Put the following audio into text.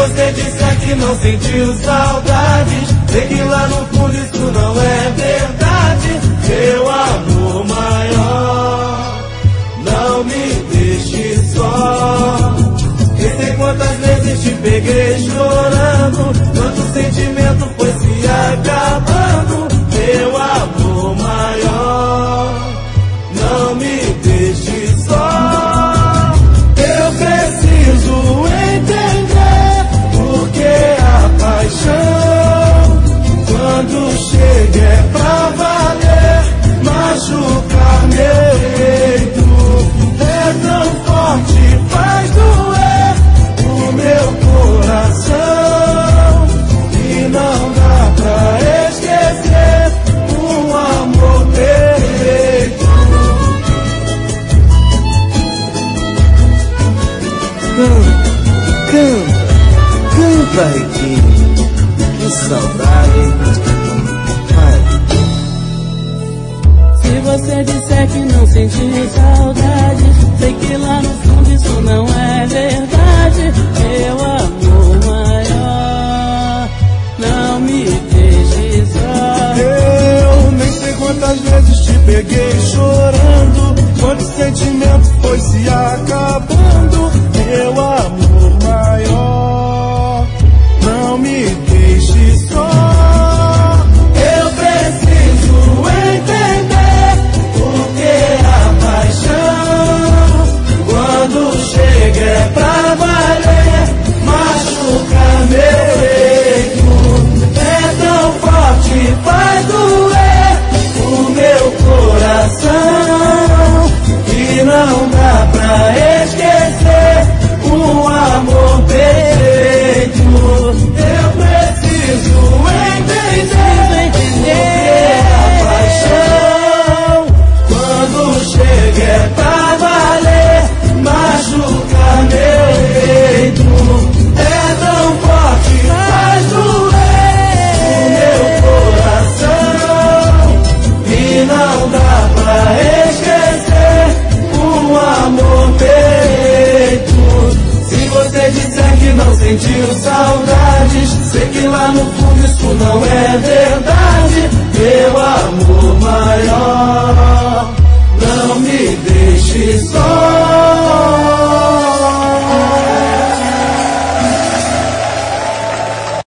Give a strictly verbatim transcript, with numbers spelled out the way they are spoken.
você disser que não sentiu saudades, sei que lá no fundo isso não é verdade. Meu amor maior, não me deixe só. Eu sei quantas vezes te peguei chorando, quanto sentimento foi se acabando. Meu amor maior, não me deixe só. Eu preciso entender porque a paixão, quando chega é pra valer, machucar meu peito é tão forte, faz doer o meu coração, e não dá pra esquecer um amor perfeito. Canta, canta, canta, Riquinho, que saudade. Vai. Se você disser que não sentiu saudade, sei que lá no fundo isso não é verdade. Meu amor maior, não me deixe só. Eu nem sei quantas vezes te peguei chorando, quanto sentimento foi se acabando. Meu amor maior, não me deixe só. Eu preciso entender porque a paixão, quando chega é pra valer, machuca meu peito é tão forte, faz doer o meu coração, e não dá pra esquecer um amor perfeito. Eu preciso entender porque a paixão, quando chega é pra valer, machuca meu peito é tão forte, faz doer o meu coração, e não dá pra esquecer um amor perfeito. Se você disser que não sentiu saudades, sei que lá no fundo isso não é verdade.